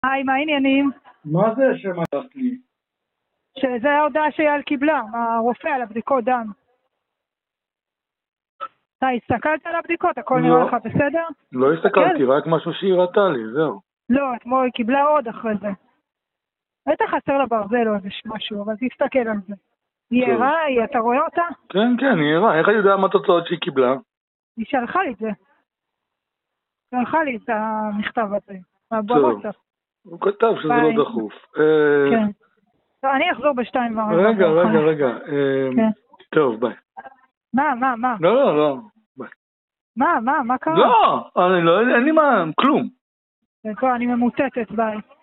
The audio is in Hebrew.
היי, מה העניינים? מה זה שמלכת לי? שזה ההודעה שאייל קיבלה, הרופא על הבדיקות דם. אתה הסתכלת על הבדיקות? הכל לא. נראה לך בסדר? לא הסתכלתי, רק משהו שהיא ראתה לי, זהו. לא, אתמול היא קיבלה עוד אחרי זה. בטח חסר לה ברזל או איזה משהו, אבל תסתכל על זה. היא טוב. ערה, אתה רואה אותה? כן, כן, היא ערה. איך אני יודע מה התוצאות שהיא קיבלה? היא שלחה לי את זה. שלחה לי את המכתב הזה. טוב. בוואטסאפ. הוא כתב שזה ביי. לא דחוף. כן. טוב, אני אחזור בשתיים ורבע. רגע. כן. טוב, ביי. מה? לא. ביי. מה קרה? לא, אני לא יודע, אין לי מה, כלום. טוב, אני ממוטטת, ביי.